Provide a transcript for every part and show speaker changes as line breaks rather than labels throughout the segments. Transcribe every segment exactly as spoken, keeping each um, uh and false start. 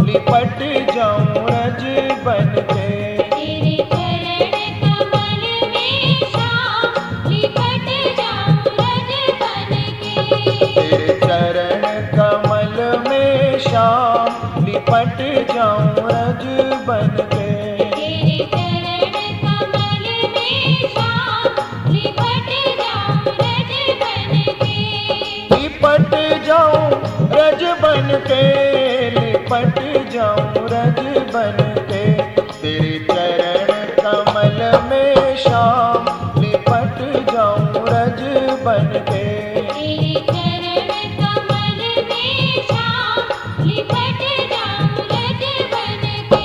लिपट जाऊं रज बन के।
तेरे चरण कमल में श्याम लिपट जाऊं रज बन के।
तेरे चरण कमल में श्याम लिपट जाऊं रज बन के।
तेरे चरण कमल में श्याम लिपट जाऊं रज बन के।
लिपट जाऊं रज बन के, लिपट जाऊं रज बन के। तेरे चरण कमल में श्याम लिपट जाऊं रज बन के।
तेरे चरण कमल में श्याम लिपट जाऊं रज बन के।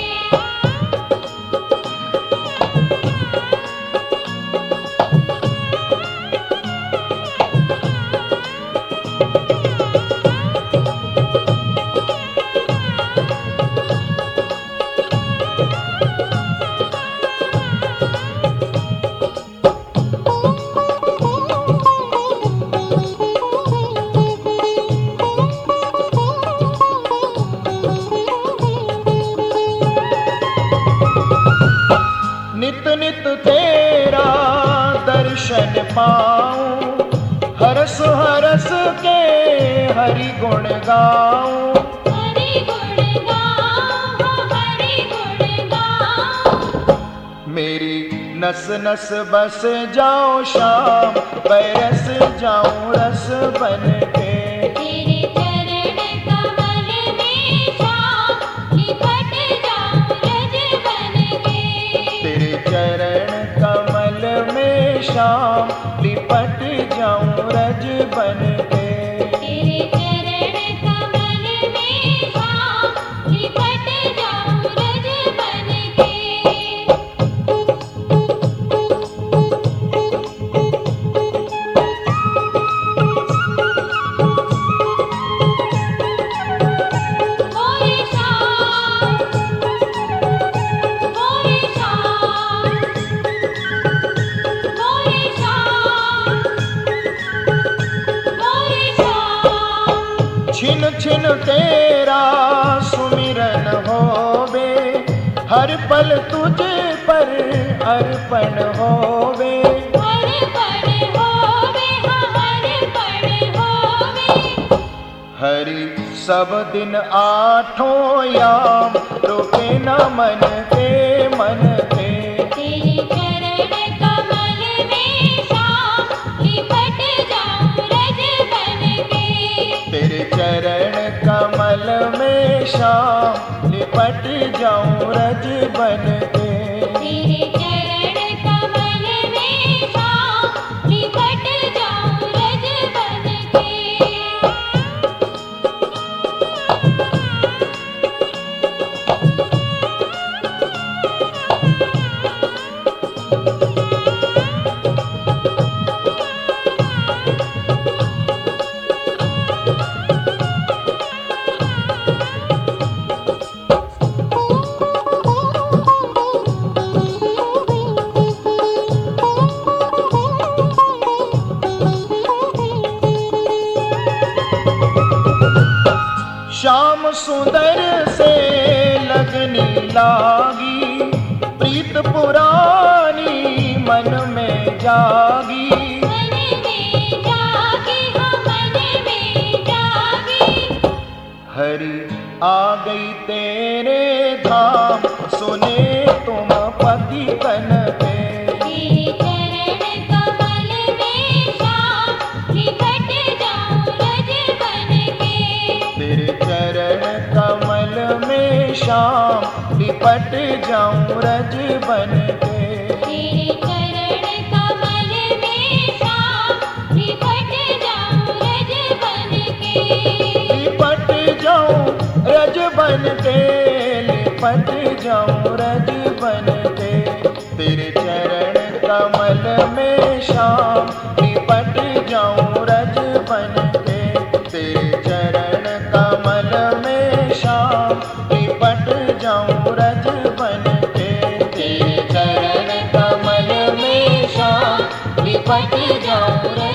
नित नित तेरा दर्शन पाऊं, हरस हरस के हरि गुण गाऊं।
हरि गुण गाओ, हरि गुण गाओ।
मेरी नस नस बस जाओ श्याम, बरस जाऊं रस बन के।
तेरे चरण कमल में श्याम लिपट जाऊं रज बन के।
तेरे चरण कमल में श्याम लिपट जाऊं रज बन के।
तेरे चरण कमल में श्याम लिपट जाऊं रज बन के। मोरे श्याम, मोरे श्याम, मोरे श्याम, मोरे श्याम।
छिन छिन तेरा सुमिरन होवे, हर पल तुझ पर अर्पण होवे।
हर पल होवे, हर पल होवे।
हरि सब दिन आठों याम, रोके न मन के मन के।
तेरे चरण कमल में श्याम लिपट जाऊं रज बन के।
तेरे चरण कमल में श्याम लिपट जाऊं रज बन के।
तेरे चरण कमल में श्याम लिपट जाऊं रज बन के।
श्याम सुंदर से लगनी लागी, प्रीत पुरानी मन में जागी।
मन में जागी, हाँ मन में जागी।
हरि आ गई तेरे धाम, सुने तुम पति कन पे।
तेरे चरण कमल में श्याम लिपट जाऊं रज बन के।
तेरे चरण कमल में श्याम लिपट जाऊं रज बन के।
तेरे चरण कमल में श्याम लिपट जाऊं रज बन के।
लिपट जाऊं रज बन के, लिपट जाऊं रज बन के। तेरे चरण कमल में श्याम लिपट जाऊं रज बन के। तेरे चरण कमल में श्याम लिपट जाऊं रज बन के। तेरे चरण कमल में श्याम लिपट जाऊं।